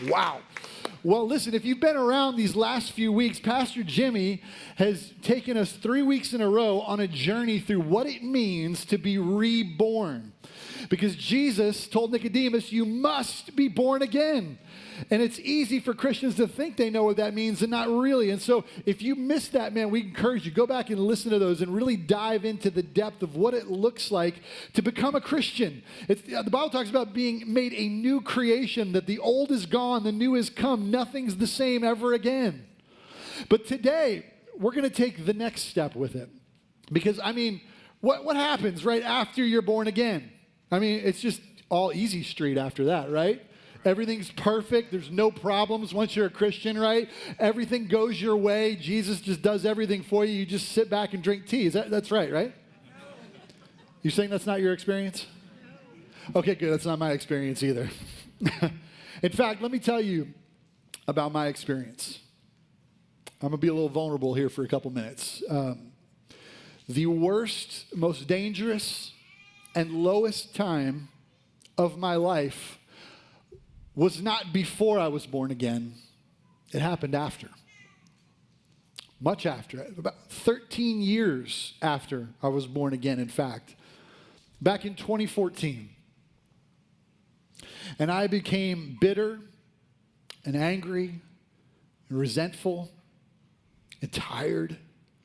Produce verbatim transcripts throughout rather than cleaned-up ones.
Wow. Well, listen, if you've been around these last few weeks, Pastor Jimmy has taken us three weeks in a row on a journey through what it means to be reborn. Because Jesus told Nicodemus, you must be born again. And it's easy for Christians to think they know what that means and not really. And so if you missed that, man, we encourage you, go back and listen to those and really dive into the depth of what it looks like to become a Christian. It's, the Bible talks about being made a new creation, that the old is gone, the new has come, nothing's the same ever again. But today, we're going to take the next step with it. Because, I mean, what, what happens right after you're born again? I mean, it's just all easy street after that, right? Everything's perfect. There's no problems once you're a Christian, right? Everything goes your way. Jesus just does everything for you. You just sit back and drink tea. Is that, that's right, right? You saying that's not your experience? Okay, good. That's not my experience either. In fact, let me tell you about my experience. I'm going to be a little vulnerable here for a couple minutes. Um, the worst, most dangerous, and lowest time of my life was not before I was born again. It happened after. Much after. About thirteen years after I was born again, in fact. Back in twenty fourteen. And I became bitter and angry and resentful and tired.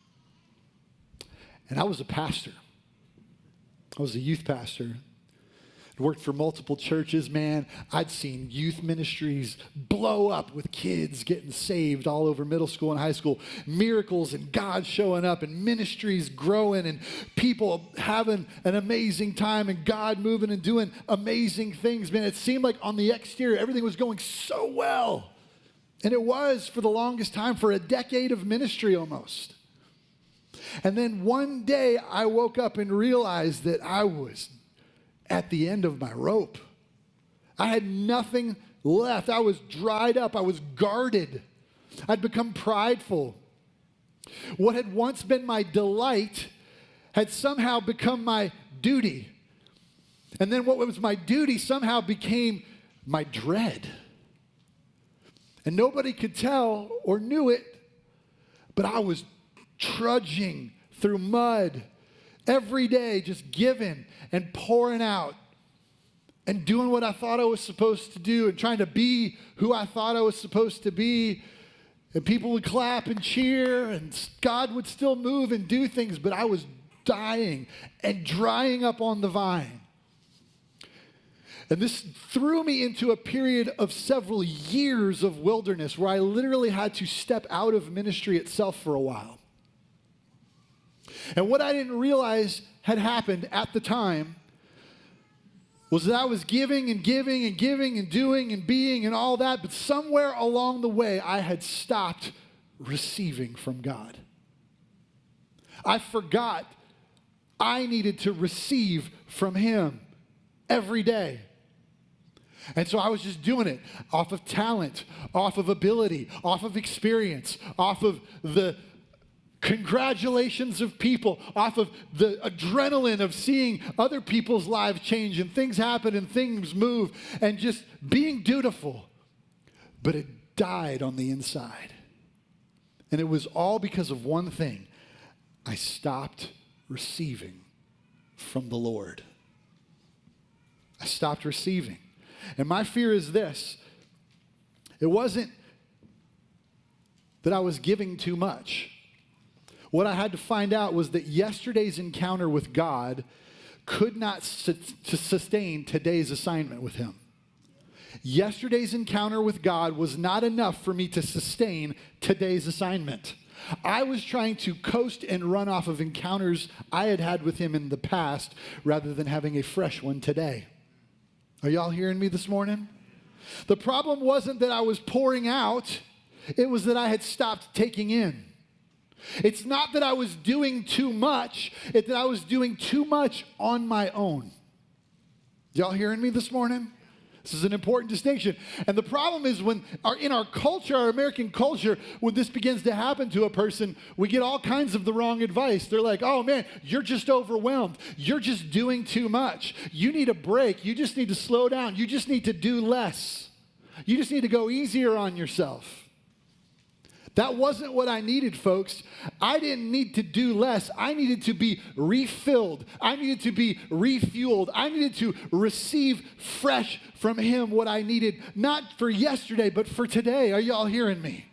And I was a pastor. I was a youth pastor. I'd worked for multiple churches, man. I'd seen youth ministries blow up with kids getting saved all over middle school and high school. Miracles and God showing up and ministries growing and people having an amazing time and God moving and doing amazing things, man. It seemed like on the exterior, everything was going so well. And it was for the longest time, for a decade of ministry almost. And then one day I woke up and realized that I was at the end of my rope. I had nothing left. I was dried up. I was guarded. I'd become prideful. What had once been my delight had somehow become my duty. And then what was my duty somehow became my dread. And nobody could tell or knew it, but I was trudging through mud every day, just giving and pouring out and doing what I thought I was supposed to do and trying to be who I thought I was supposed to be. And people would clap and cheer and God would still move and do things, but I was dying and drying up on the vine. And this threw me into a period of several years of wilderness where I literally had to step out of ministry itself for a while. And what I didn't realize had happened at the time was that I was giving and giving and giving and doing and being and all that, but somewhere along the way, I had stopped receiving from God. I forgot I needed to receive from Him every day. And so I was just doing it off of talent, off of ability, off of experience, off of the congratulations of people, off of the adrenaline of seeing other people's lives change and things happen and things move and just being dutiful. But it died on the inside. And it was all because of one thing. I stopped receiving from the Lord. I stopped receiving. And my fear is this. It wasn't that I was giving too much. What I had to find out was that yesterday's encounter with God could not su- to sustain today's assignment with Him. Yesterday's encounter with God was not enough for me to sustain today's assignment. I was trying to coast and run off of encounters I had had with Him in the past rather than having a fresh one today. Are y'all hearing me this morning? The problem wasn't that I was pouring out. It was that I had stopped taking in. It's not that I was doing too much. It's that I was doing too much on my own. Y'all hearing me this morning? This is an important distinction. And the problem is when our, in our culture, our American culture, when this begins to happen to a person, we get all kinds of the wrong advice. They're like, oh man, you're just overwhelmed. You're just doing too much. You need a break. You just need to slow down. You just need to do less. You just need to go easier on yourself. That wasn't what I needed, folks. I didn't need to do less. I needed to be refilled. I needed to be refueled. I needed to receive fresh from him what I needed, not for yesterday, but for today. Are y'all hearing me?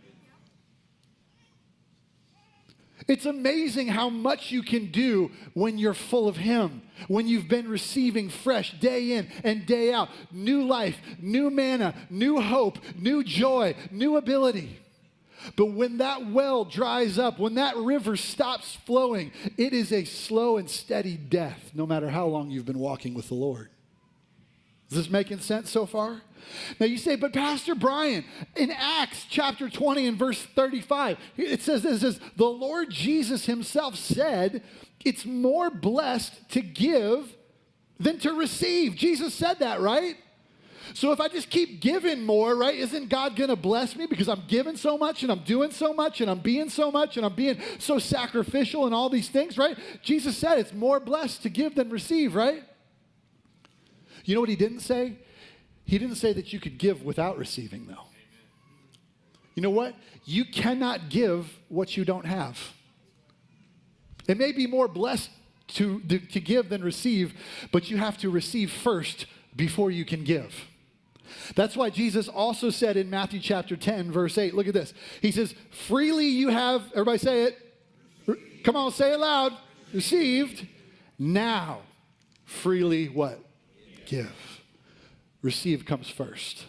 It's amazing how much you can do when you're full of him, when you've been receiving fresh day in and day out, new life, new manna, new hope, new joy, new ability. But when that well dries up, when that river stops flowing, it is a slow and steady death, no matter how long you've been walking with the Lord. Is this making sense so far? Now you say, but Pastor Brian, in Acts chapter twenty and verse thirty-five, it says, it says, the Lord Jesus himself said, it's more blessed to give than to receive. Jesus said that, right? So if I just keep giving more, right, isn't God going to bless me because I'm giving so much and I'm doing so much and I'm being so much and I'm being so sacrificial and all these things, right? Jesus said it's more blessed to give than receive, right? You know what he didn't say? He didn't say that you could give without receiving, though. You know what? You cannot give what you don't have. It may be more blessed to, to give than receive, but you have to receive first before you can give. That's why Jesus also said in Matthew chapter ten, verse eight, look at this. He says, freely you have, everybody say it. Come on, say it loud. Received. Now, freely what? Give. Receive comes first.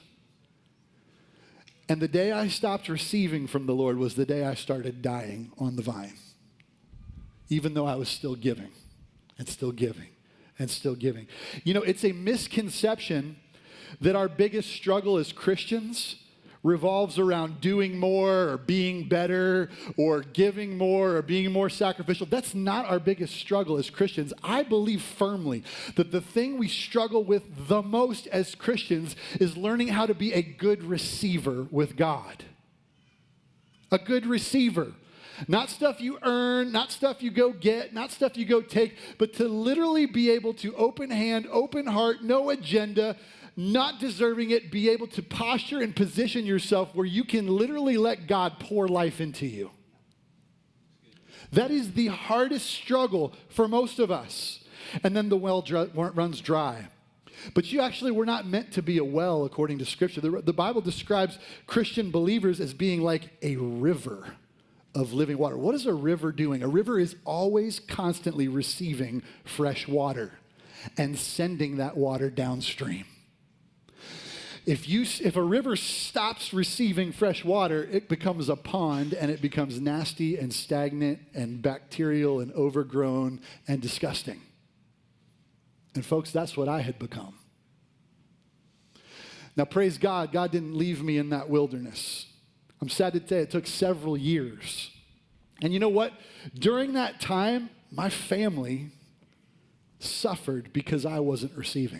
And the day I stopped receiving from the Lord was the day I started dying on the vine. Even though I was still giving and still giving and still giving. You know, it's a misconception that our biggest struggle as Christians revolves around doing more or being better or giving more or being more sacrificial. That's not our biggest struggle as Christians. I believe firmly that the thing we struggle with the most as Christians is learning how to be a good receiver with God. A good receiver. Not stuff you earn, not stuff you go get, not stuff you go take, but to literally be able to open hand, open heart, no agenda, not deserving it, be able to posture and position yourself where you can literally let God pour life into you. That is the hardest struggle for most of us. And then the well dry, runs dry. But you actually were not meant to be a well according to Scripture. The, the Bible describes Christian believers as being like a river of living water. What is a river doing? A river is always constantly receiving fresh water and sending that water downstream. If you, if a river stops receiving fresh water, it becomes a pond and it becomes nasty and stagnant and bacterial and overgrown and disgusting. And folks, that's what I had become. Now, praise God, God didn't leave me in that wilderness. I'm sad to say it took several years. And you know what? During that time, my family suffered because I wasn't receiving.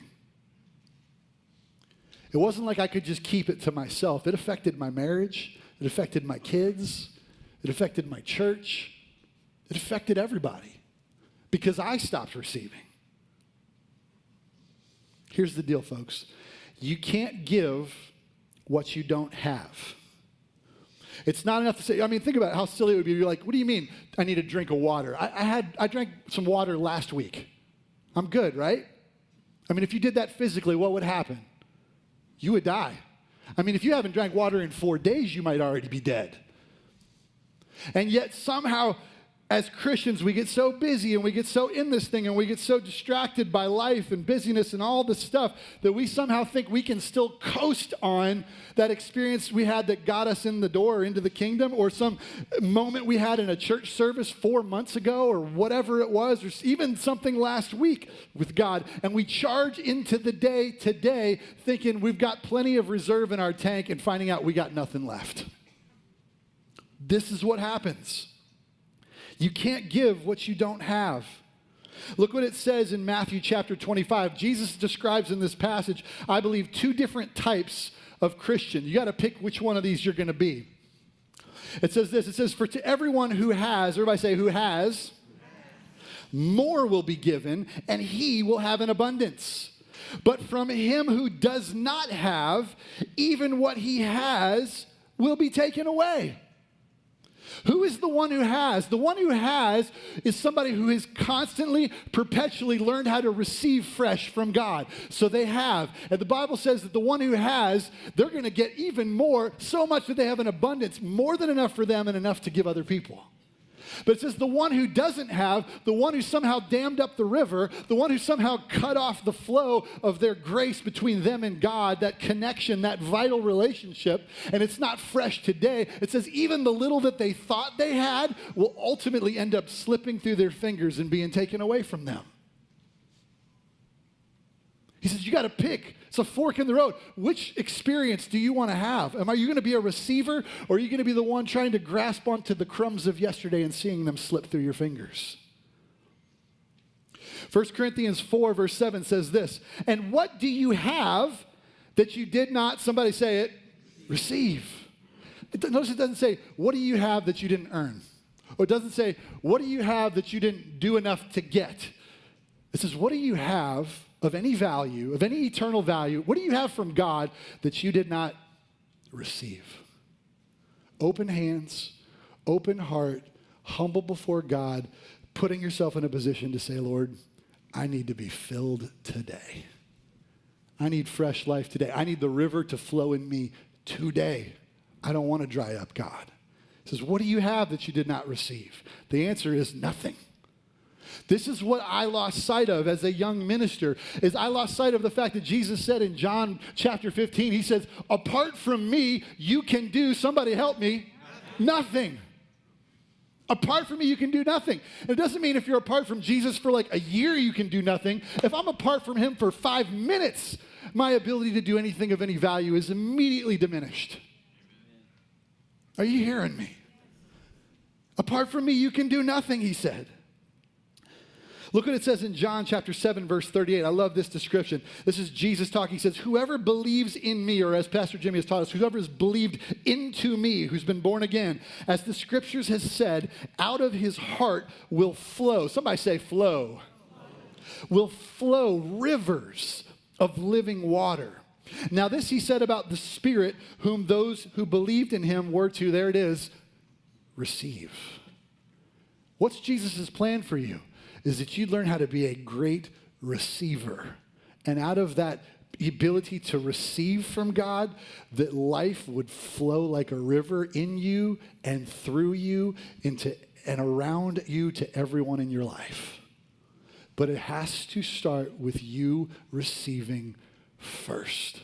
It wasn't like I could just keep it to myself. It affected my marriage. It affected my kids. It affected my church. It affected everybody because I stopped receiving. Here's the deal, folks. You can't give what you don't have. It's not enough to say, I mean, think about how silly it would be. You're like, what do you mean I need a drink of water? I, I had, I drank some water last week. I'm good, right? I mean, if you did that physically, what would happen? You would die. I mean, if you haven't drank water in four days, you might already be dead. And yet somehow, as Christians, we get so busy and we get so in this thing and we get so distracted by life and busyness and all this stuff that we somehow think we can still coast on that experience we had that got us in the door or into the kingdom, or some moment we had in a church service four months ago or whatever it was, or even something last week with God. And we charge into the day today thinking we've got plenty of reserve in our tank and finding out we got nothing left. This is what happens. You can't give what you don't have. Look what it says in Matthew chapter twenty-five. Jesus describes in this passage, I believe, two different types of Christian. You got to pick which one of these you're going to be. It says this. It says, for to everyone who has, everybody say who has, more will be given, and he will have an abundance. But from him who does not have, even what he has will be taken away. Who is the one who has? The one who has is somebody who has constantly, perpetually learned how to receive fresh from God. So they have. And the Bible says that the one who has, they're going to get even more, so much that they have an abundance, more than enough for them and enough to give other people. But it says the one who doesn't have, the one who somehow dammed up the river, the one who somehow cut off the flow of their grace between them and God, that connection, that vital relationship, and it's not fresh today. It says even the little that they thought they had will ultimately end up slipping through their fingers and being taken away from them. He says, you got to pick. It's a fork in the road. Which experience do you want to have? Am I, you going to be a receiver, or are you going to be the one trying to grasp onto the crumbs of yesterday and seeing them slip through your fingers? First Corinthians four, verse seven says this, and what do you have that you did not, somebody say it, receive? It, notice it doesn't say, what do you have that you didn't earn? Or it doesn't say, what do you have that you didn't do enough to get? It says, what do you have of any value, of any eternal value? What do you have from God that you did not receive? Open hands, open heart, humble before God, putting yourself in a position to say, Lord, I need to be filled today. I need fresh life today. I need the river to flow in me today. I don't want to dry up, God. He says, what do you have that you did not receive? The answer is nothing. This is what I lost sight of as a young minister, is I lost sight of the fact that Jesus said in John chapter fifteen, he says, apart from me, you can do, somebody help me, nothing. Apart from me, you can do nothing. And it doesn't mean if you're apart from Jesus for like a year, you can do nothing. If I'm apart from him for five minutes, my ability to do anything of any value is immediately diminished. Are you hearing me? Apart from me, you can do nothing, he said. Look what it says in John chapter seven, verse thirty-eight. I love this description. This is Jesus talking. He says, whoever believes in me, or as Pastor Jimmy has taught us, whoever has believed into me, who's been born again, as the scriptures has said, out of his heart will flow. Somebody say flow. Will flow rivers of living water. Now this he said about the Spirit, whom those who believed in him were to, there it is, receive. What's Jesus' plan for you? Is that you learn how to be a great receiver. And out of that ability to receive from God, that life would flow like a river in you and through you into and around you to everyone in your life. But it has to start with you receiving first.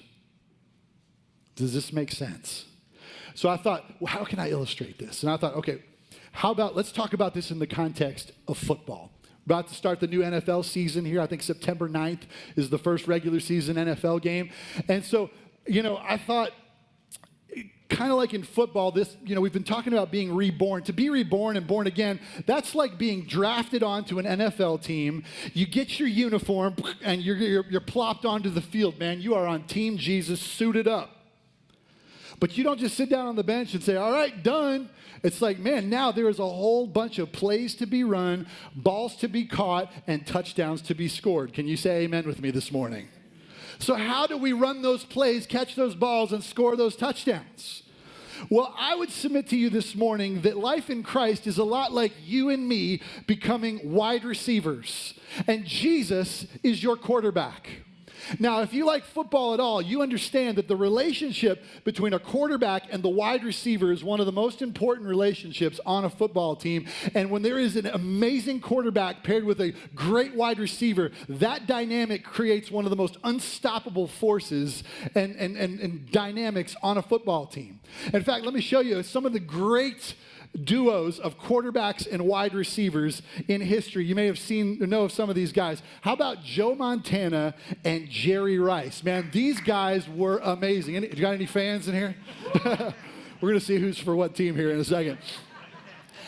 Does this make sense? So I thought, well, how can I illustrate this? And I thought, okay, how about, let's talk about this in the context of football. About to start the new N F L season here. I think September ninth is the first regular season N F L game. And so, you know, I thought, kind of like in football, this, you know, we've been talking about being reborn. To be reborn and born again, that's like being drafted onto an N F L team. You get your uniform and you're, you're, you're plopped onto the field, man. You are on Team Jesus, suited up. But you don't just sit down on the bench and say, all right, done. It's like, man, now there is a whole bunch of plays to be run, balls to be caught, and touchdowns to be scored. Can you say amen with me this morning? So how do we run those plays, catch those balls, and score those touchdowns? Well, I would submit to you this morning that life in Christ is a lot like you and me becoming wide receivers, and Jesus is your quarterback. Now, if you like football at all, you understand that the relationship between a quarterback and the wide receiver is one of the most important relationships on a football team. And when there is an amazing quarterback paired with a great wide receiver, that dynamic creates one of the most unstoppable forces and, and, and, and dynamics on a football team. In fact, let me show you some of the great duos of quarterbacks and wide receivers in history. You may have seen or know of some of these guys. How about Joe Montana and Jerry Rice? Man, these guys were amazing. Any, you got any fans in here? We're going to see who's for what team here in a second.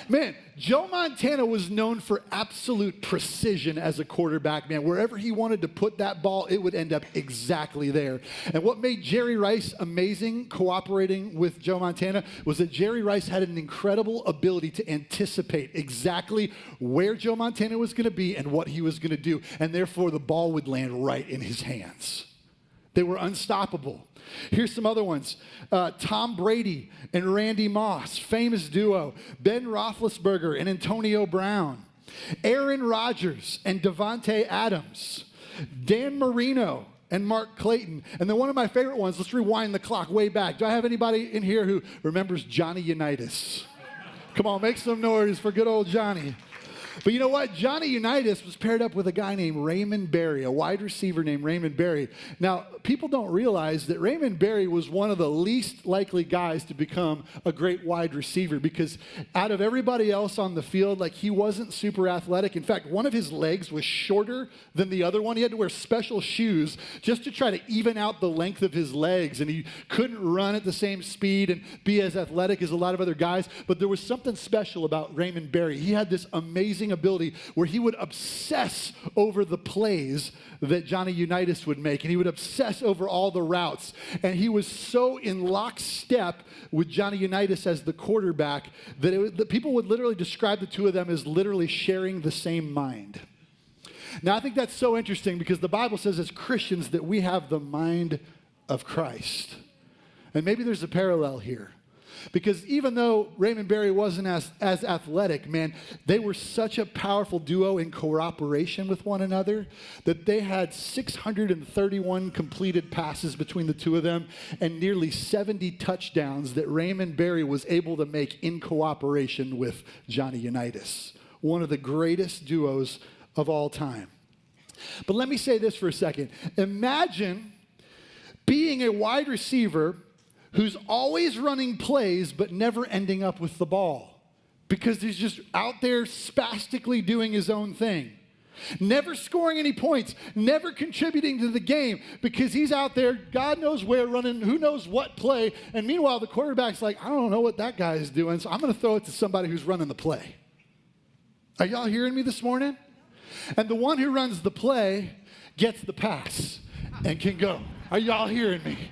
Man, Joe Montana was known for absolute precision as a quarterback, man. Wherever he wanted to put that ball, it would end up exactly there. And what made Jerry Rice amazing cooperating with Joe Montana was that Jerry Rice had an incredible ability to anticipate exactly where Joe Montana was going to be and what he was going to do. And therefore, the ball would land right in his hands. They were unstoppable. Here's some other ones. Uh, Tom Brady and Randy Moss, famous duo. Ben Roethlisberger and Antonio Brown. Aaron Rodgers and Davante Adams. Dan Marino and Mark Clayton. And then one of my favorite ones, let's rewind the clock way back. Do I have anybody in here who remembers Johnny Unitas? Come on, make some noise for good old Johnny. But you know what? Johnny Unitas was paired up with a guy named Raymond Berry, a wide receiver named Raymond Berry. Now, people don't realize that Raymond Berry was one of the least likely guys to become a great wide receiver because out of everybody else on the field, like he wasn't super athletic. In fact, one of his legs was shorter than the other one. He had to wear special shoes just to try to even out the length of his legs, and he couldn't run at the same speed and be as athletic as a lot of other guys. But there was something special about Raymond Berry. He had this amazing ability where he would obsess over the plays that Johnny Unitas would make, and he would obsess over all the routes. And he was so in lockstep with Johnny Unitas as the quarterback that, it, that people would literally describe the two of them as literally sharing the same mind. Now, I think that's so interesting because the Bible says as Christians that we have the mind of Christ. And maybe there's a parallel here. Because even though Raymond Berry wasn't as, as athletic, man, they were such a powerful duo in cooperation with one another that they had six hundred thirty-one completed passes between the two of them and nearly seventy touchdowns that Raymond Berry was able to make in cooperation with Johnny Unitas. One of the greatest duos of all time. But let me say this for a second. Imagine being a wide receiver who's always running plays but never ending up with the ball because he's just out there spastically doing his own thing. Never scoring any points, never contributing to the game because he's out there, God knows where, running who knows what play. And meanwhile, the quarterback's like, I don't know what that guy is doing, so I'm going to throw it to somebody who's running the play. Are y'all hearing me this morning? And the one who runs the play gets the pass and can go. Are y'all hearing me?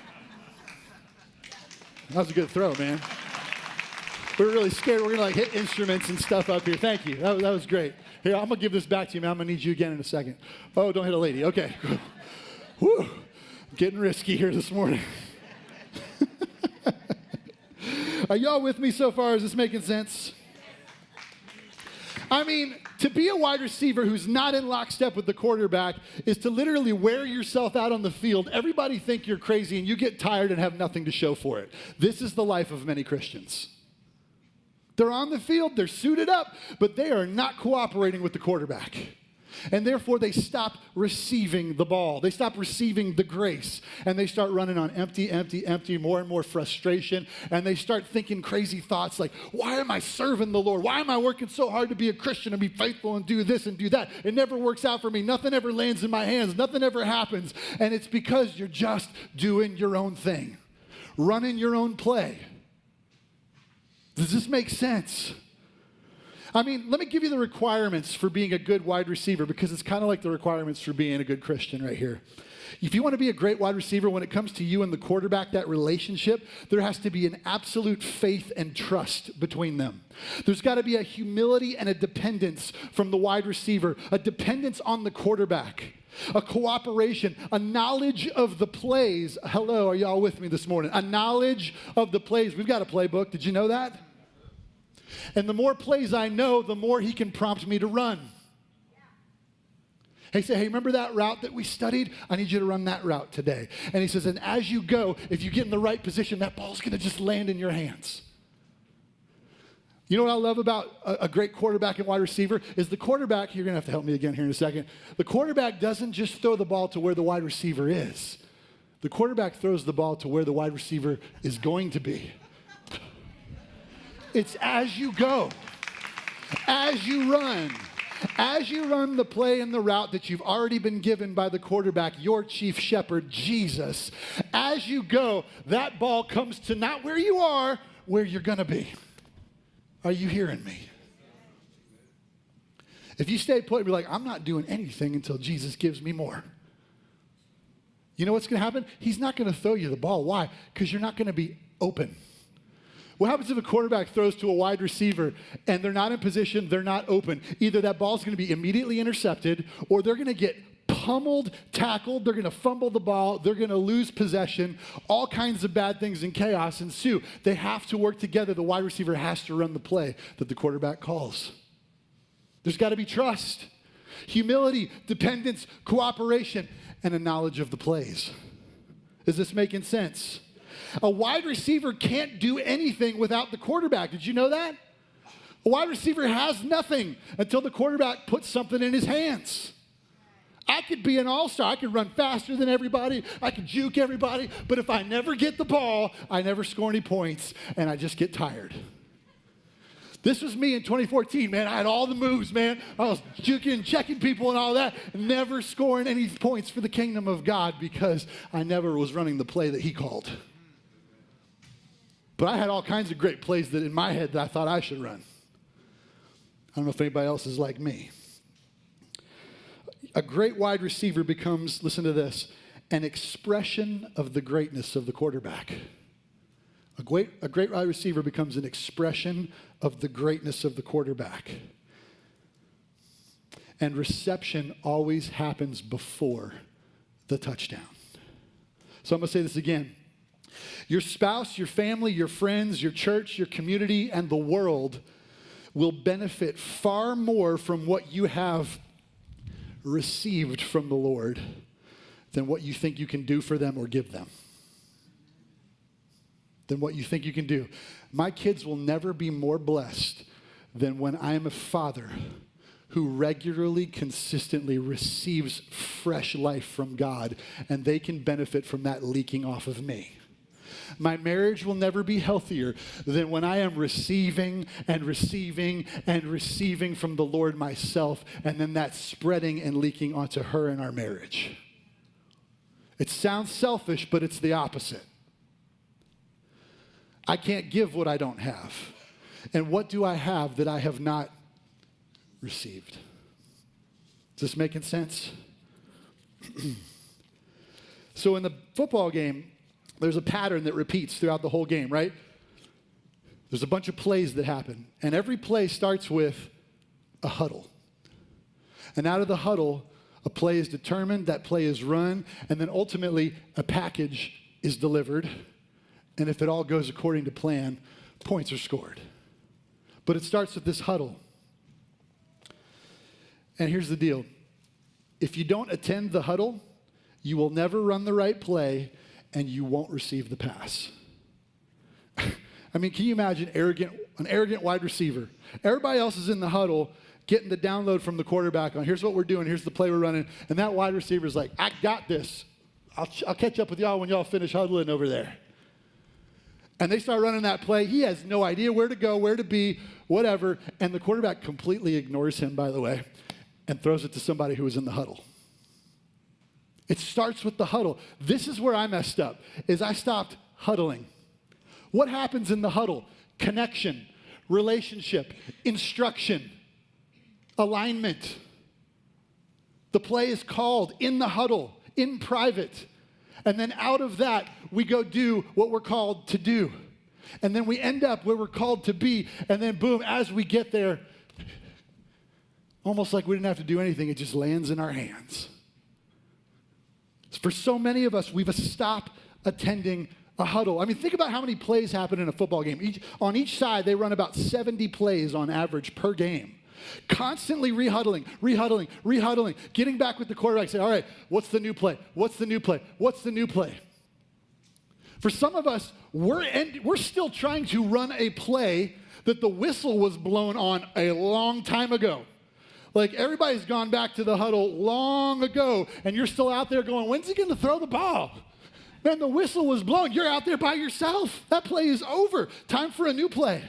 That was a good throw, man. We were really scared. We're going to like hit instruments and stuff up here. Thank you. That, that was great. Here, I'm going to give this back to you, man. I'm going to need you again in a second. Oh, don't hit a lady. Okay. Whew. Getting risky here this morning. Are y'all with me so far? Is this making sense? I mean, to be a wide receiver who's not in lockstep with the quarterback is to literally wear yourself out on the field. Everybody think you're crazy and you get tired and have nothing to show for it. This is the life of many Christians. They're on the field, they're suited up, but they are not cooperating with the quarterback. And therefore, they stop receiving the ball. They stop receiving the grace. And they start running on empty, empty, empty, more and more frustration. And they start thinking crazy thoughts like, why am I serving the Lord? Why am I working so hard to be a Christian and be faithful and do this and do that? It never works out for me. Nothing ever lands in my hands. Nothing ever happens. And it's because you're just doing your own thing, running your own play. Does this make sense? I mean, let me give you the requirements for being a good wide receiver because it's kind of like the requirements for being a good Christian right here. If you want to be a great wide receiver, when it comes to you and the quarterback, that relationship, there has to be an absolute faith and trust between them. There's got to be a humility and a dependence from the wide receiver, a dependence on the quarterback, a cooperation, a knowledge of the plays. Hello, are y'all with me this morning? A knowledge of the plays. We've got a playbook. Did you know that? And the more plays I know, the more he can prompt me to run. Yeah. He said, hey, remember that route that we studied? I need you to run that route today. And he says, and as you go, if you get in the right position, that ball's going to just land in your hands. You know what I love about a, a great quarterback and wide receiver is the quarterback, you're going to have to help me again here in a second. The quarterback doesn't just throw the ball to where the wide receiver is. The quarterback throws the ball to where the wide receiver is going to be. It's as you go, as you run, as you run the play and the route that you've already been given by the quarterback, your chief shepherd, Jesus. As you go, that ball comes to not where you are, where you're going to be. Are you hearing me? If you stay put and be like, I'm not doing anything until Jesus gives me more. You know what's going to happen? He's not going to throw you the ball. Why? Because you're not going to be open. What happens if a quarterback throws to a wide receiver and they're not in position, they're not open? Either that ball's going to be immediately intercepted or they're going to get pummeled, tackled, they're going to fumble the ball, they're going to lose possession. All kinds of bad things and chaos ensue. They have to work together. The wide receiver has to run the play that the quarterback calls. There's got to be trust, humility, dependence, cooperation, and a knowledge of the plays. Is this making sense? A wide receiver can't do anything without the quarterback. Did you know that? A wide receiver has nothing until the quarterback puts something in his hands. I could be an all-star. I could run faster than everybody. I could juke everybody. But if I never get the ball, I never score any points, and I just get tired. This was me in twenty fourteen, man. I had all the moves, man. I was juking, checking people and all that, never scoring any points for the kingdom of God because I never was running the play that he called. But I had all kinds of great plays that in my head that I thought I should run. I don't know if anybody else is like me. A great wide receiver becomes, listen to this, an expression of the greatness of the quarterback. A great, a great wide receiver becomes an expression of the greatness of the quarterback. And reception always happens before the touchdown. So I'm going to say this again. Your spouse, your family, your friends, your church, your community, and the world will benefit far more from what you have received from the Lord than what you think you can do for them or give them. Than what you think you can do. My kids will never be more blessed than when I am a father who regularly, consistently receives fresh life from God, and they can benefit from that leaking off of me. My marriage will never be healthier than when I am receiving and receiving and receiving from the Lord myself, and then that spreading and leaking onto her in our marriage. It sounds selfish, but it's the opposite. I can't give what I don't have. And what do I have that I have not received? Is this making sense? So in the football game, there's a pattern that repeats throughout the whole game, right? There's a bunch of plays that happen. And every play starts with a huddle. And out of the huddle, a play is determined, that play is run, and then ultimately a package is delivered. And if it all goes according to plan, points are scored. But it starts with this huddle. And here's the deal. If you don't attend the huddle, you will never run the right play, and you won't receive the pass. I mean, can you imagine arrogant, an arrogant wide receiver? Everybody else is in the huddle getting the download from the quarterback on, here's what we're doing, here's the play we're running, and that wide receiver is like, I got this. I'll, I'll catch up with y'all when y'all finish huddling over there. And they start running that play. He has no idea where to go, where to be, whatever, and the quarterback completely ignores him, by the way, and throws it to somebody who was in the huddle. It starts with the huddle. This is where I messed up, is I stopped huddling. What happens in the huddle? Connection, relationship, instruction, alignment. The play is called in the huddle, in private. And then out of that, we go do what we're called to do. And then we end up where we're called to be. And then boom, as we get there, almost like we didn't have to do anything, it just lands in our hands. For so many of us, we've stopped attending a huddle. I mean, think about how many plays happen in a football game. Each, on each side, they run about seventy plays on average per game. Constantly rehuddling, rehuddling, rehuddling, getting back with the quarterback, say, all right, what's the new play? What's the new play? What's the new play? For some of us, we're, end, we're still trying to run a play that the whistle was blown on a long time ago. Like everybody's gone back to the huddle long ago, and you're still out there going, when's he going to throw the ball? Man, the whistle was blown. You're out there by yourself. That play is over. Time for a new play.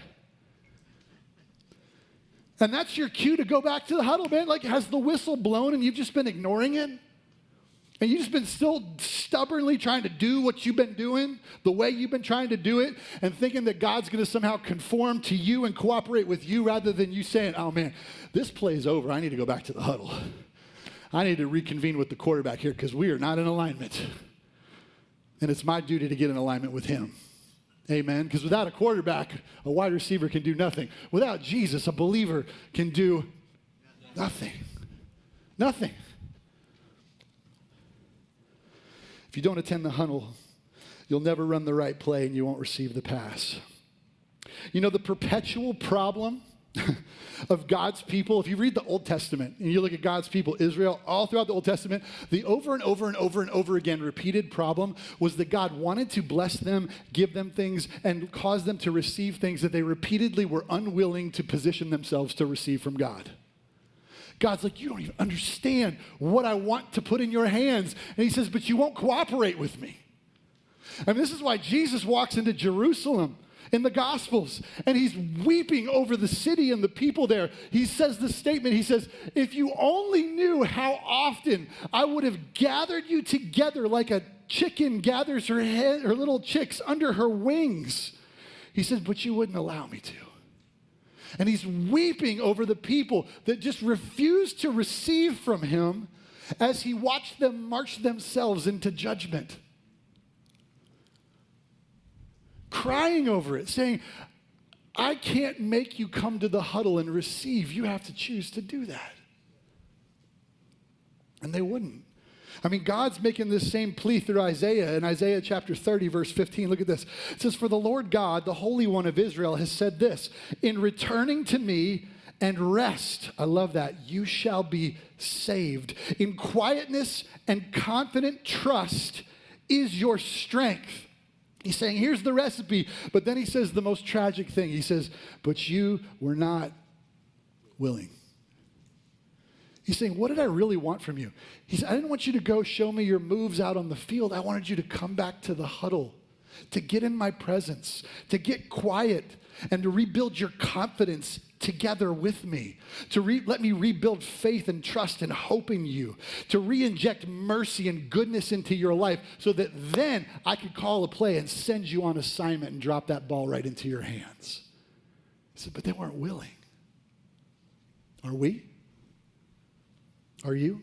And that's your cue to go back to the huddle, man. Like, has the whistle blown and you've just been ignoring it? and you've just been still stubbornly trying to do what you've been doing, the way you've been trying to do it, and thinking that God's going to somehow conform to you and cooperate with you rather than you saying, oh man, this play's over. I need to go back to the huddle. I need to reconvene with the quarterback here because we are not in alignment. And it's my duty to get in alignment with him. Amen. Because without a quarterback, a wide receiver can do nothing. Without Jesus, a believer can do nothing. Nothing. If you don't attend the huddle, you'll never run the right play and you won't receive the pass. You know, the perpetual problem of God's people, if you read the Old Testament and you look at God's people, Israel, all throughout the Old Testament, the over and over and over and over again repeated problem was that God wanted to bless them, give them things, and cause them to receive things that they repeatedly were unwilling to position themselves to receive from God. God's like, you don't even understand what I want to put in your hands. And he says, but you won't cooperate with me. And this is why Jesus walks into Jerusalem in the Gospels, and he's weeping over the city and the people there. He says this statement, he says, if you only knew how often I would have gathered you together like a chicken gathers her, head, her little chicks under her wings. He says, but you wouldn't allow me to. And he's weeping over the people that just refused to receive from him as he watched them march themselves into judgment. Crying over it, saying, I can't make you come to the huddle and receive. You have to choose to do that. And they wouldn't. I mean, God's making this same plea through Isaiah. In Isaiah chapter thirty, verse fifteen, look at this. It says, for the Lord God, the Holy One of Israel, has said this, in returning to me and rest, I love that, you shall be saved. In quietness and confident trust is your strength. He's saying, here's the recipe. But then he says the most tragic thing. He says, but you were not willing. He's saying, what did I really want from you? He said, I didn't want you to go show me your moves out on the field. I wanted you to come back to the huddle, to get in my presence, to get quiet, and to rebuild your confidence together with me, to re- let me rebuild faith and trust and hope in you, to re-inject mercy and goodness into your life so that then I could call a play and send you on assignment and drop that ball right into your hands. He said, but they weren't willing. Are we? Are you?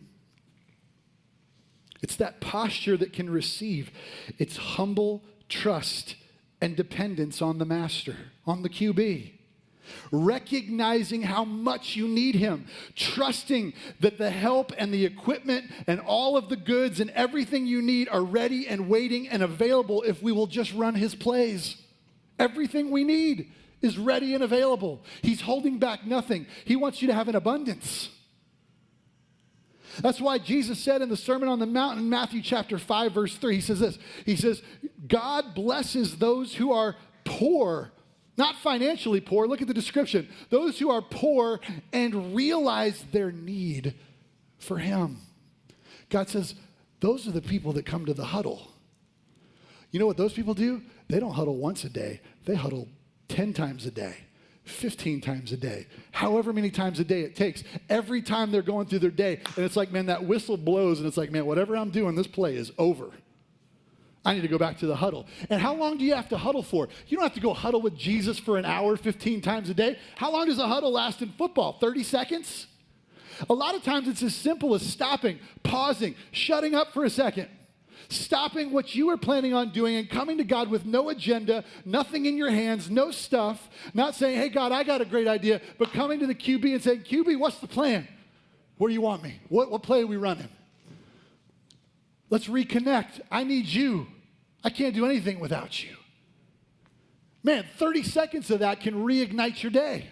It's that posture that can receive. It's humble trust and dependence on the master, on the Q B. Recognizing how much you need him, trusting that the help and the equipment and all of the goods and everything you need are ready and waiting and available if we will just run his plays. Everything we need is ready and available. He's holding back nothing. He wants you to have an abundance. That's why Jesus said in the Sermon on the Mount in Matthew chapter five, verse three, he says this, he says, God blesses those who are poor. Not financially poor, look at the description. Those who are poor and realize their need for him. God says, those are the people that come to the huddle. You know what those people do? They don't huddle once a day. They huddle ten times a day, fifteen times a day, however many times a day it takes. Every time they're going through their day, and it's like, man, that whistle blows, and it's like, man, whatever I'm doing, this play is over. I need to go back to the huddle. And how long do you have to huddle for? You don't have to go huddle with Jesus for an hour, fifteen times a day. How long does a huddle last in football? thirty seconds? A lot of times it's as simple as stopping, pausing, shutting up for a second, stopping what you were planning on doing and coming to God with no agenda, nothing in your hands, no stuff, not saying, hey, God, I got a great idea, but coming to the Q B and saying, Q B, what's the plan? Where do you want me? What, what play are we running? Let's reconnect. I need you. I can't do anything without you. Man, thirty seconds of that can reignite your day.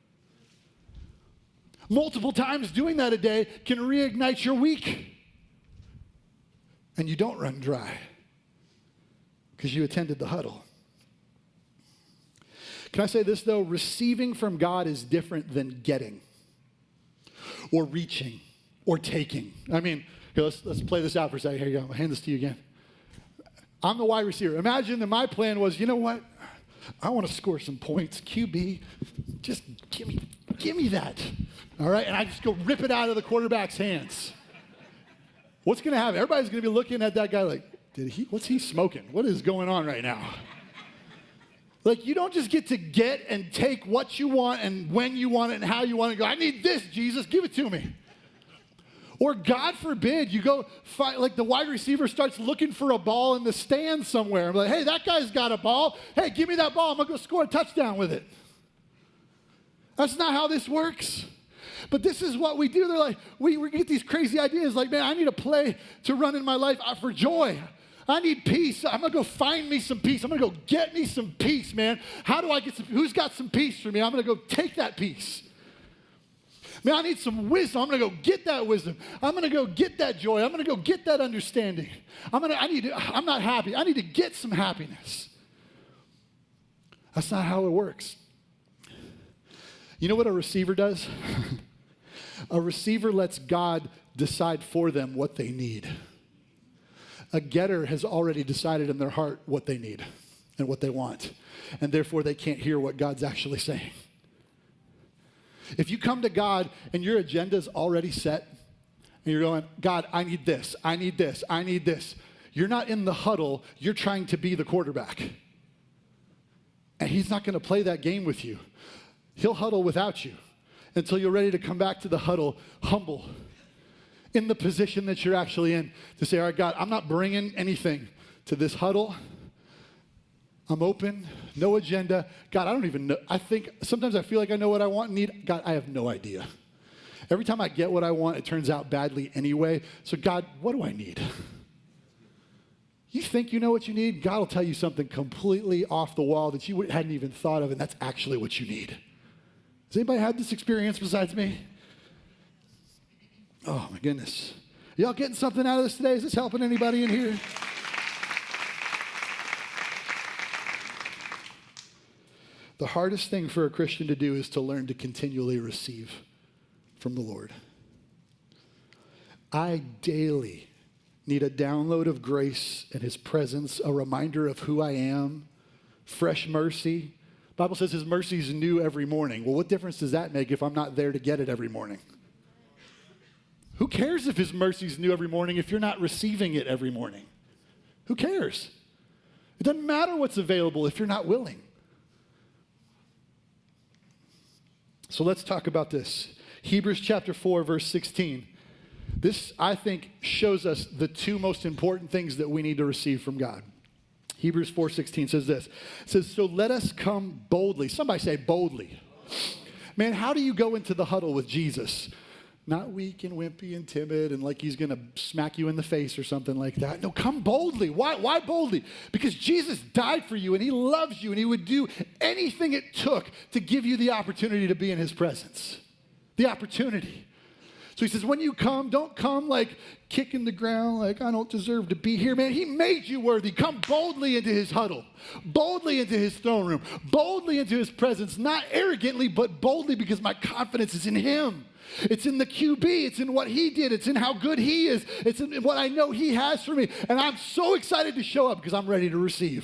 Multiple times doing that a day can reignite your week. And you don't run dry because you attended the huddle. Can I say this, though? Receiving from God is different than getting or reaching or taking. I mean, here, let's, let's play this out for a second. Here you go. I'll hand this to you again. I'm the wide receiver. Imagine that my plan was, you know what? I want to score some points. Q B, just give me, give me that. All right? And I just go rip it out of the quarterback's hands. What's going to happen? Everybody's going to be looking at that guy like, did he, what's he smoking? What is going on right now? Like, you don't just get to get and take what you want and when you want it and how you want it. Go, I need this, Jesus, give it to me. Or God forbid, you go, find, like the wide receiver starts looking for a ball in the stand somewhere. I'm like, hey, that guy's got a ball. Hey, give me that ball. I'm going to go score a touchdown with it. That's not how this works. But this is what we do. They're like, we, we get these crazy ideas like, man, I need a play to run in my life for joy. I need peace. I'm going to go find me some peace. I'm going to go get me some peace, man. How do I get some, who's got some peace for me? I'm going to go take that peace. Man, I need some wisdom. I'm going to go get that wisdom. I'm going to go get that joy. I'm going to go get that understanding. I'm going to, I need to, I'm not happy. I need to get some happiness. That's not how it works. You know what a receiver does? A receiver lets God decide for them what they need. A getter has already decided in their heart what they need and what they want, and therefore they can't hear what God's actually saying. If you come to God and your agenda's already set, and you're going, God, I need this, I need this, I need this, you're not in the huddle, you're trying to be the quarterback. And he's not going to play that game with you. He'll huddle without you until you're ready to come back to the huddle humble, in the position that you're actually in, to say, all right, God, I'm not bringing anything to this huddle. I'm open, no agenda. God, I don't even know. I think, sometimes I feel like I know what I want and need. God, I have no idea. Every time I get what I want, it turns out badly anyway. So God, what do I need? You think you know what you need? God will tell you something completely off the wall that you hadn't even thought of, and that's actually what you need. Has anybody had this experience besides me? Oh, my goodness. Y'all getting something out of this today? Is this helping anybody in here? The hardest thing for a Christian to do is to learn to continually receive from the Lord. I daily need a download of grace and his presence, a reminder of who I am, fresh mercy. The Bible says his mercy is new every morning. Well, what difference does that make if I'm not there to get it every morning? Who cares if his mercy is new every morning if you're not receiving it every morning? Who cares? It doesn't matter what's available if you're not willing. So let's talk about this. Hebrews chapter four, verse sixteen. This, I think, shows us the two most important things that we need to receive from God. Hebrews four sixteen says this. It says, so let us come boldly. Somebody say boldly. Man, how do you go into the huddle with Jesus? Not weak and wimpy and timid and like he's going to smack you in the face or something like that. No, come boldly. Why, why boldly? Because Jesus died for you and he loves you and he would do anything it took to give you the opportunity to be in his presence. The opportunity. So he says, when you come, don't come like kicking the ground, like I don't deserve to be here. Man, he made you worthy. Come boldly into his huddle, boldly into his throne room, boldly into his presence, not arrogantly, but boldly because my confidence is in him. It's in the Q B. It's in what he did. It's in how good he is. It's in what I know he has for me. And I'm so excited to show up because I'm ready to receive.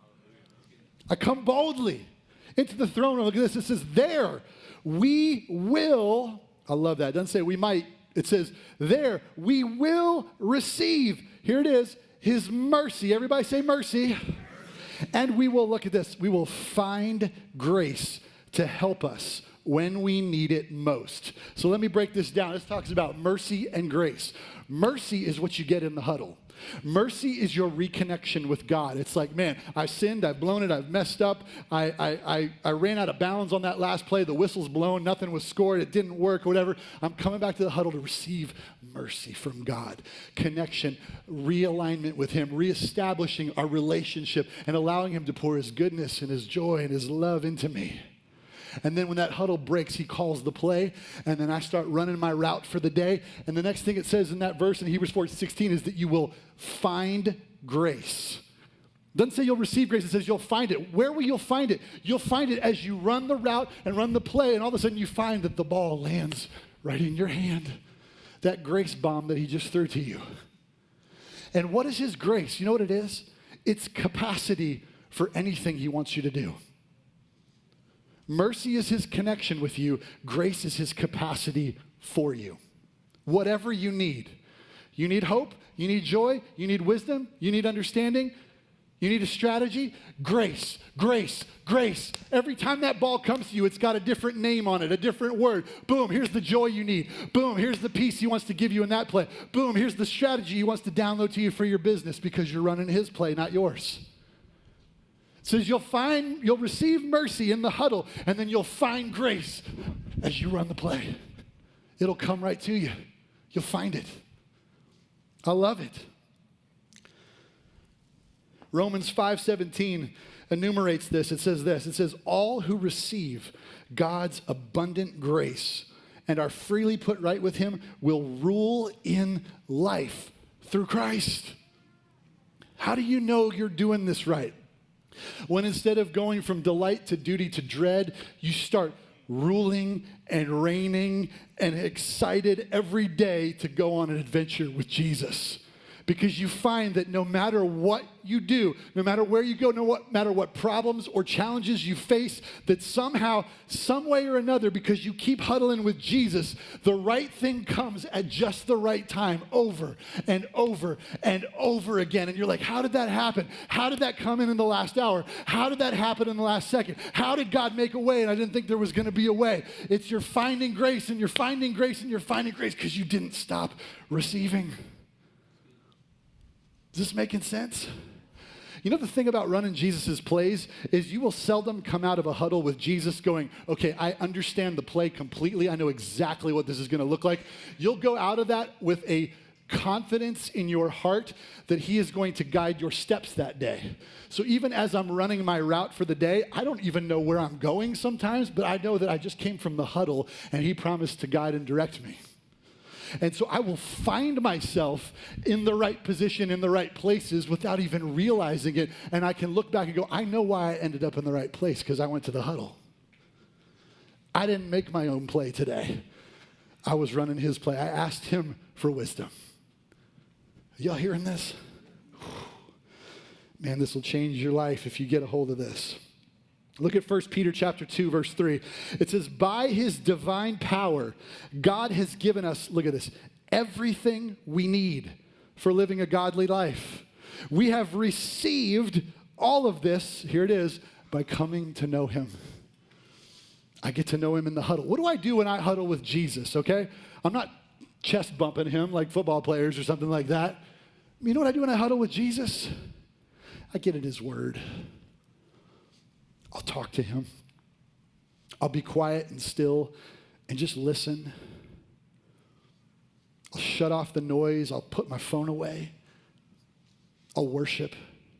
I come boldly into the throne room. Look at this. It says, there we will, I love that. It doesn't say we might. It says, there we will receive. Here it is, his mercy. Everybody say mercy. And we will, look at this, we will find grace to help us when we need it most. So let me break this down. This talks about mercy and grace. Mercy is what you get in the huddle. Mercy is your reconnection with God. It's like, man, I sinned, I've blown it, I've messed up, I, I, I, I ran out of bounds on that last play, the whistle's blown, nothing was scored, it didn't work, whatever. I'm coming back to the huddle to receive mercy from God. Connection, realignment with him, reestablishing our relationship and allowing him to pour his goodness and his joy and his love into me. And then when that huddle breaks, he calls the play, and then I start running my route for the day. And the next thing it says in that verse in Hebrews four sixteen is that you will find grace. It doesn't say you'll receive grace, it says you'll find it. Where will you find it? You'll find it as you run the route and run the play, and all of a sudden you find that the ball lands right in your hand. That grace bomb that he just threw to you. And what is his grace? You know what it is? It's capacity for anything he wants you to do. Mercy is his connection with you. Grace is his capacity for you. Whatever you need, You need hope, you need joy, you need wisdom, you need understanding, you need a strategy. Grace, grace, grace. Every time that ball comes to you, it's got a different name on it, a different word. Boom, here's the joy you need. Boom, here's the peace he wants to give you in that play. Boom, here's the strategy he wants to download to you for your business because you're running his play, not yours. It says you'll find, you'll receive mercy in the huddle, and then you'll find grace as you run the play. It'll come right to you. You'll find it. I love it. Romans five seventeen enumerates this. It says this. It says, all who receive God's abundant grace and are freely put right with him will rule in life through Christ. How do you know you're doing this right? When instead of going from delight to duty to dread, you start ruling and reigning and excited every day to go on an adventure with Jesus. Because you find that no matter what you do, no matter where you go, no matter what problems or challenges you face, that somehow, some way or another, because you keep huddling with Jesus, the right thing comes at just the right time over and over and over again. And you're like, how did that happen? How did that come in in the last hour? How did that happen in the last second? How did God make a way and I didn't think there was going to be a way? It's you're finding grace and you're finding grace and you're finding grace because you didn't stop receiving. Is this making sense? You know, the thing about running Jesus' plays is you will seldom come out of a huddle with Jesus going, okay, I understand the play completely. I know exactly what this is going to look like. You'll go out of that with a confidence in your heart that he is going to guide your steps that day. So even as I'm running my route for the day, I don't even know where I'm going sometimes, but I know that I just came from the huddle and he promised to guide and direct me. And so I will find myself in the right position, in the right places without even realizing it. And I can look back and go, I know why I ended up in the right place because I went to the huddle. I didn't make my own play today. I was running his play. I asked him for wisdom. Are y'all hearing this? Man, this will change your life if you get a hold of this. Look at First Peter chapter two, verse three. It says, by his divine power, God has given us, look at this, everything we need for living a godly life. We have received all of this, here it is, by coming to know him. I get to know him in the huddle. What do I do when I huddle with Jesus, okay? I'm not chest bumping him like football players or something like that. You know what I do when I huddle with Jesus? I get in his word. I'll talk to him. I'll be quiet and still and just listen. I'll shut off the noise. I'll put my phone away. I'll worship.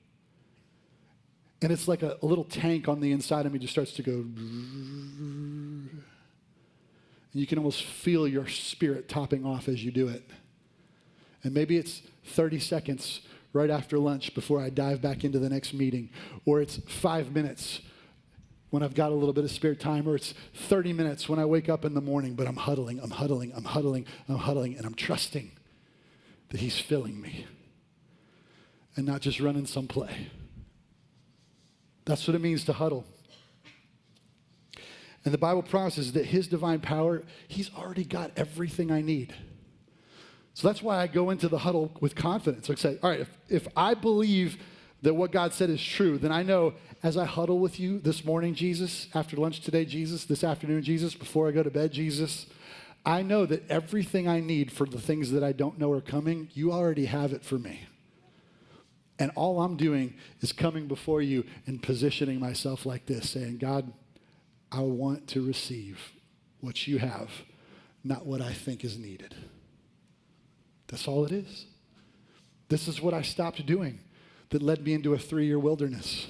And it's like a, a little tank on the inside of me just starts to go. And you can almost feel your spirit topping off as you do it. And maybe it's thirty seconds right after lunch before I dive back into the next meeting. Or it's five minutes when I've got a little bit of spare time, or it's thirty minutes when I wake up in the morning, but I'm huddling, I'm huddling, I'm huddling, I'm huddling, and I'm trusting that he's filling me and not just running some play. That's what it means to huddle. And the Bible promises that his divine power, he's already got everything I need. So that's why I go into the huddle with confidence. I say, all right, if, if I believe that what God said is true, then I know as I huddle with you this morning, Jesus, after lunch today, Jesus, this afternoon, Jesus, before I go to bed, Jesus, I know that everything I need for the things that I don't know are coming, you already have it for me. And all I'm doing is coming before you and positioning myself like this, saying, God, I want to receive what you have, not what I think is needed. That's all it is. This is what I stopped doing that led me into a three-year wilderness.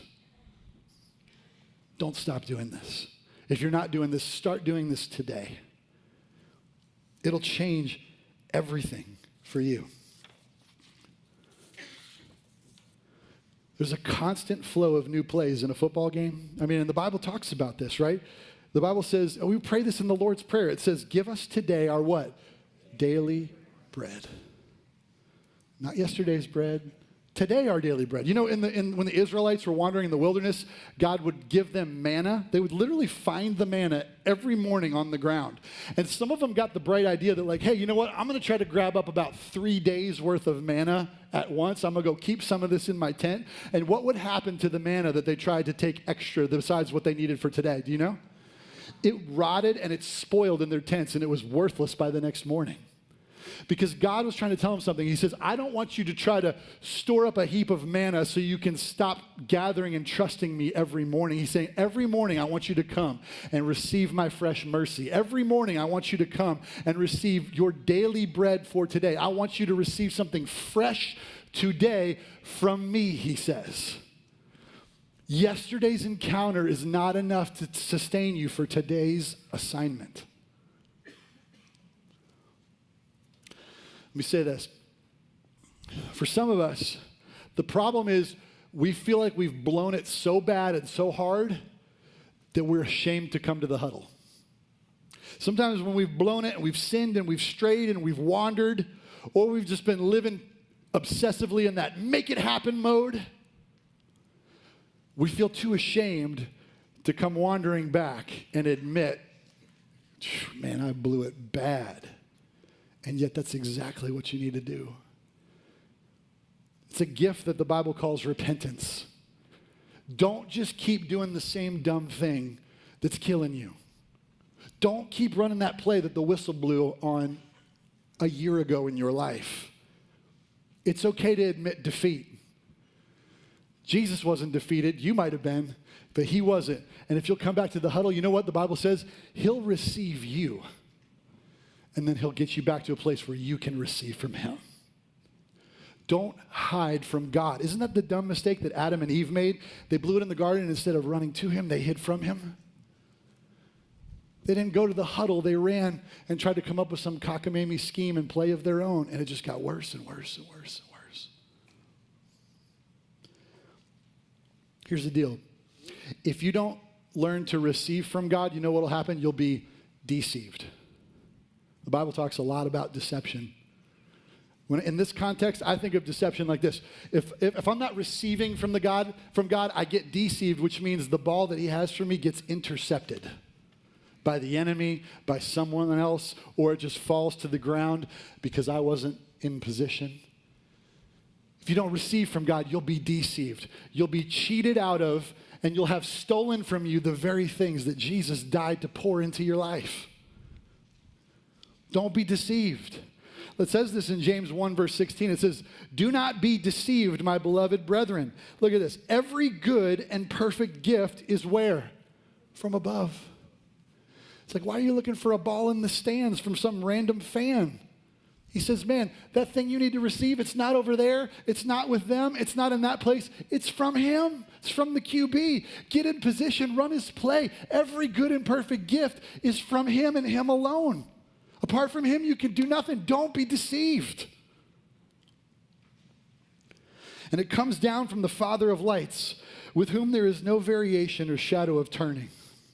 Don't stop doing this. If you're not doing this, start doing this today. It'll change everything for you. There's a constant flow of new plays in a football game. I mean, and the Bible talks about this, right? The Bible says, and we pray this in the Lord's Prayer. It says, give us today our what? Daily bread. Not yesterday's bread, Today, our daily bread. You know, in the, in, when the Israelites were wandering in the wilderness, God would give them manna. They would literally find the manna every morning on the ground. And some of them got the bright idea that, like, hey, you know what? I'm going to try to grab up about three days worth of manna at once. I'm going to go keep some of this in my tent. And what would happen to the manna that they tried to take extra besides what they needed for today? Do you know? It rotted and it spoiled in their tents, and it was worthless by the next morning. Because God was trying to tell them something. He says, I don't want you to try to store up a heap of manna so you can stop gathering and trusting me every morning. He's saying, every morning I want you to come and receive my fresh mercy. Every morning I want you to come and receive your daily bread for today. I want you to receive something fresh today from me, he says. Yesterday's encounter is not enough to sustain you for today's assignment. Let me say this. For some of us, the problem is we feel like we've blown it so bad and so hard that we're ashamed to come to the huddle. Sometimes when we've blown it and we've sinned and we've strayed and we've wandered, or we've just been living obsessively in that make it happen mode, we feel too ashamed to come wandering back and admit, man, I blew it bad. And yet that's exactly what you need to do. It's a gift that the Bible calls repentance. Don't just keep doing the same dumb thing that's killing you. Don't keep running that play that the whistle blew on a year ago in your life. It's okay to admit defeat. Jesus wasn't defeated. You might have been, but he wasn't. And if you'll come back to the huddle, you know what the Bible says? He'll receive you. And then he'll get you back to a place where you can receive from him. Don't hide from God. Isn't that the dumb mistake that Adam and Eve made? They blew it in the garden, and instead of running to him, they hid from him. They didn't go to the huddle. They ran and tried to come up with some cockamamie scheme and play of their own, and it just got worse and worse and worse and worse. Here's the deal. If you don't learn to receive from God, you know what will happen? You'll be deceived. The Bible talks a lot about deception. When, in this context, I think of deception like this. If, if, if I'm not receiving from, the God, from God, I get deceived, which means the ball that he has for me gets intercepted by the enemy, by someone else, or it just falls to the ground because I wasn't in position. If you don't receive from God, you'll be deceived. You'll be cheated out of, and you'll have stolen from you the very things that Jesus died to pour into your life. Don't be deceived. It says this in James one, verse sixteen. It says, do not be deceived, my beloved brethren. Look at this. Every good and perfect gift is where? From above. It's like, why are you looking for a ball in the stands from some random fan? He says, man, that thing you need to receive, it's not over there. It's not with them. It's not in that place. It's from him. It's from the Q B. Get in position. Run his play. Every good and perfect gift is from him and him alone. Apart from him, you can do nothing. Don't be deceived. And it comes down from the Father of lights, with whom there is no variation or shadow of turning.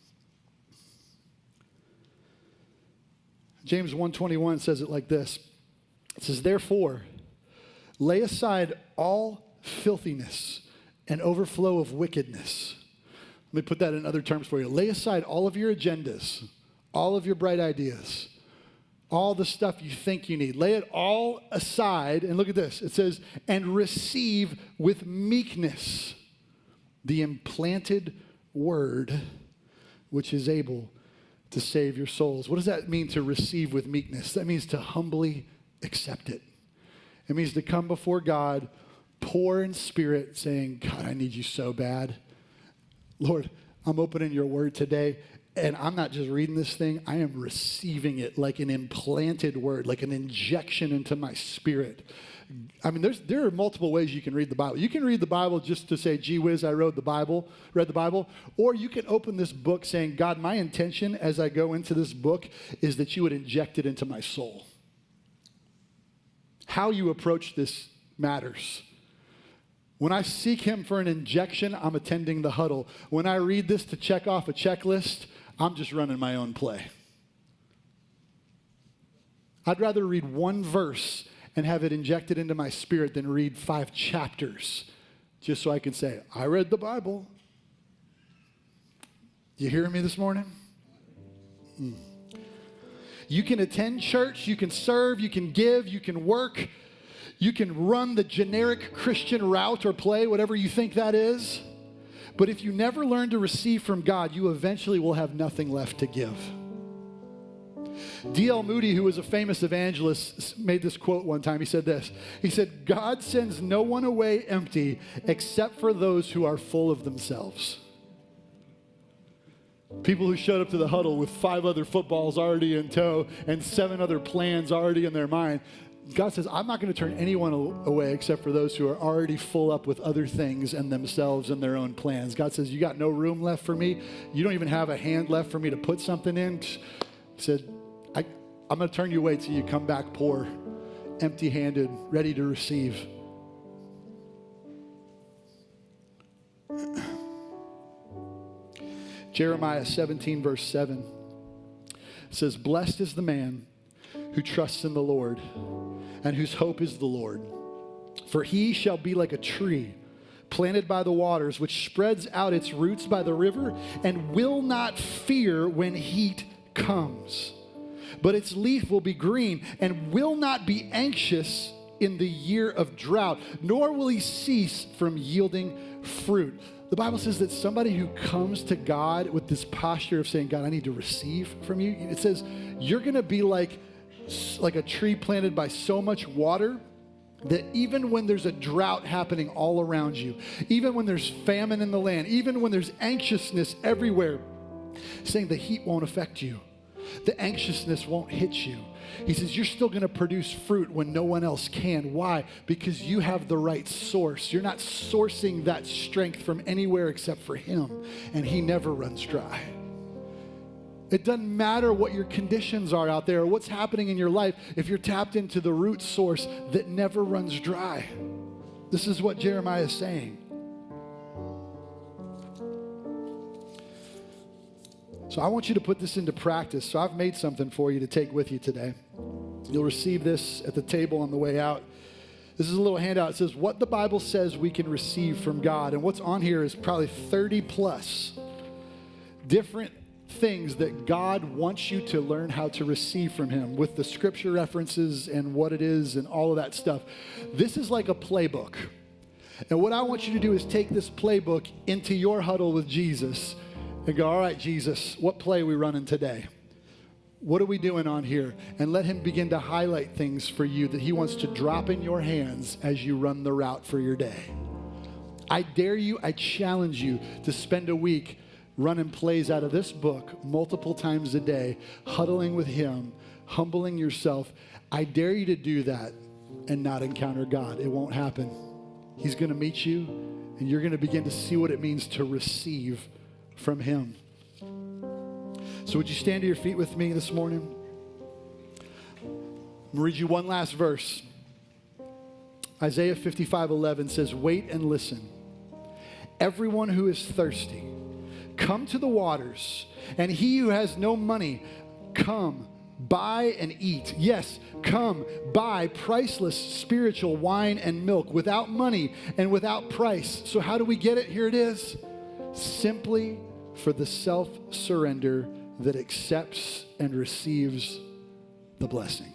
James one twenty-one says it like this. It says, therefore, lay aside all filthiness and overflow of wickedness. Let me put that in other terms for you. Lay aside all of your agendas, all of your bright ideas, all the stuff you think you need. Lay it all aside, and look at this. It says, and receive with meekness the implanted word which is able to save your souls. What does that mean, to receive with meekness? That means to humbly accept it. It means to come before God, poor in spirit, saying, God, I need you so bad. Lord, I'm opening your word today, and I'm not just reading this thing, I am receiving it like an implanted word, like an injection into my spirit. I mean, there's, there are multiple ways you can read the Bible. You can read the Bible just to say, gee whiz, I wrote the Bible, read the Bible. Or you can open this book saying, God, my intention as I go into this book is that you would inject it into my soul. How you approach this matters. When I seek him for an injection, I'm attending the huddle. When I read this to check off a checklist, I'm just running my own play. I'd rather read one verse and have it injected into my spirit than read five chapters just so I can say, I read the Bible. You hearing me this morning? Mm. You can attend church, you can serve, you can give, you can work, you can run the generic Christian route or play, whatever you think that is. But if you never learn to receive from God, you eventually will have nothing left to give. D L Moody, who was a famous evangelist, made this quote one time. He said this. He said, God sends no one away empty except for those who are full of themselves. People who showed up to the huddle with five other footballs already in tow and seven other plans already in their mind. God says, I'm not going to turn anyone away except for those who are already full up with other things and themselves and their own plans. God says, you got no room left for me. You don't even have a hand left for me to put something in. He said, I, I'm going to turn you away till you come back poor, empty-handed, ready to receive. Jeremiah seventeen, verse seven says, blessed is the man who trusts in the Lord and whose hope is the Lord. For he shall be like a tree planted by the waters, which spreads out its roots by the river and will not fear when heat comes. But its leaf will be green and will not be anxious in the year of drought, nor will he cease from yielding fruit. The Bible says that somebody who comes to God with this posture of saying, God, I need to receive from you. It says you're going to be like, like a tree planted by so much water that even when there's a drought happening all around you, even when there's famine in the land, even when there's anxiousness everywhere, saying the heat won't affect you. The anxiousness won't hit you. He says you're still going to produce fruit when no one else can. Why? Because you have the right source. You're not sourcing that strength from anywhere except for him, and he never runs dry. It doesn't matter what your conditions are out there or what's happening in your life if you're tapped into the root source that never runs dry. This is what Jeremiah is saying. So I want you to put this into practice. So I've made something for you to take with you today. You'll receive this at the table on the way out. This is a little handout. It says what the Bible says we can receive from God. And what's on here is probably thirty plus different things that God wants you to learn how to receive from him with the scripture references and what it is and all of that stuff. This is like a playbook. And what I want you to do is take this playbook into your huddle with Jesus and go, all right, Jesus, what play are we running today? What are we doing on here? And let him begin to highlight things for you that he wants to drop in your hands as you run the route for your day. I dare you, I challenge you to spend a week running plays out of this book multiple times a day, huddling with him, humbling yourself. I dare you to do that and not encounter God. It won't happen. He's going to meet you, and you're going to begin to see what it means to receive from him. So would you stand to your feet with me this morning? I'm going to read you one last verse. Isaiah fifty-five eleven says, wait and listen. Everyone who is thirsty, come to the waters, and he who has no money, come, buy and eat. Yes, come, buy priceless spiritual wine and milk without money and without price. So how do we get it? Here it is. Simply for the self-surrender that accepts and receives the blessing.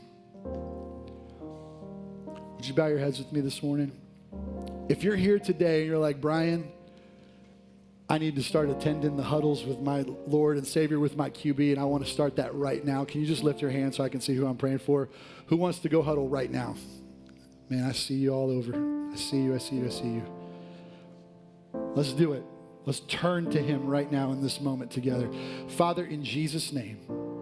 Would you bow your heads with me this morning? If you're here today and you're like, Brian, I need to start attending the huddles with my Lord and Savior with my Q B, and I want to start that right now. Can you just lift your hand so I can see who I'm praying for? Who wants to go huddle right now? Man, I see you all over. I see you, I see you, I see you. Let's do it. Let's turn to him right now in this moment together. Father, in Jesus' name,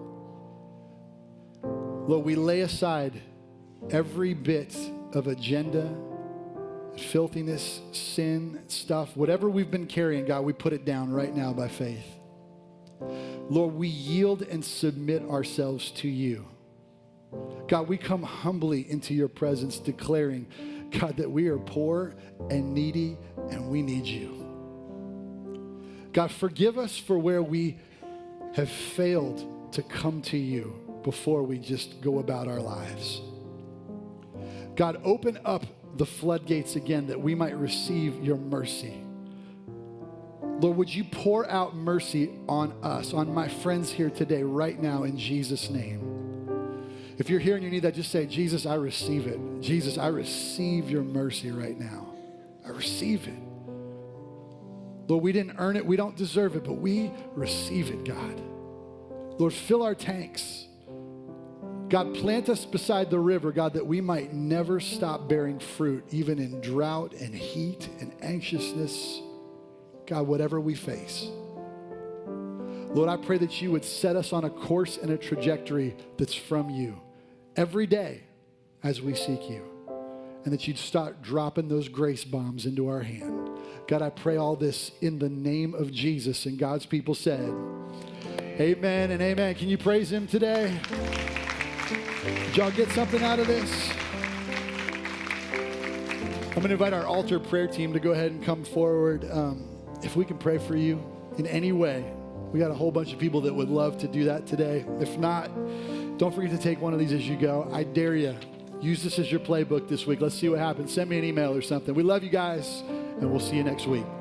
Lord, we lay aside every bit of agenda, filthiness, sin, stuff, whatever we've been carrying, God, we put it down right now by faith. Lord, we yield and submit ourselves to you. God, we come humbly into your presence declaring, God, that we are poor and needy and we need you. God, forgive us for where we have failed to come to you before we just go about our lives. God, open up the floodgates again that we might receive your mercy. Lord, would you pour out mercy on us, on my friends here today, right now, in Jesus' name. If you're here and you need that, just say, Jesus, I receive it. Jesus, I receive your mercy right now. I receive it. Lord, we didn't earn it. We don't deserve it, but we receive it, God. Lord, fill our tanks. God, plant us beside the river, God, that we might never stop bearing fruit, even in drought and heat and anxiousness. God, whatever we face. Lord, I pray that you would set us on a course and a trajectory that's from you every day as we seek you, and that you'd start dropping those grace bombs into our hand. God, I pray all this in the name of Jesus, and God's people said, amen and amen. Can you praise him today? Did y'all get something out of this? I'm going to invite our altar prayer team to go ahead and come forward. Um, if we can pray for you in any way, we got a whole bunch of people that would love to do that today. If not, don't forget to take one of these as you go. I dare you. Use this as your playbook this week. Let's see what happens. Send me an email or something. We love you guys, and we'll see you next week.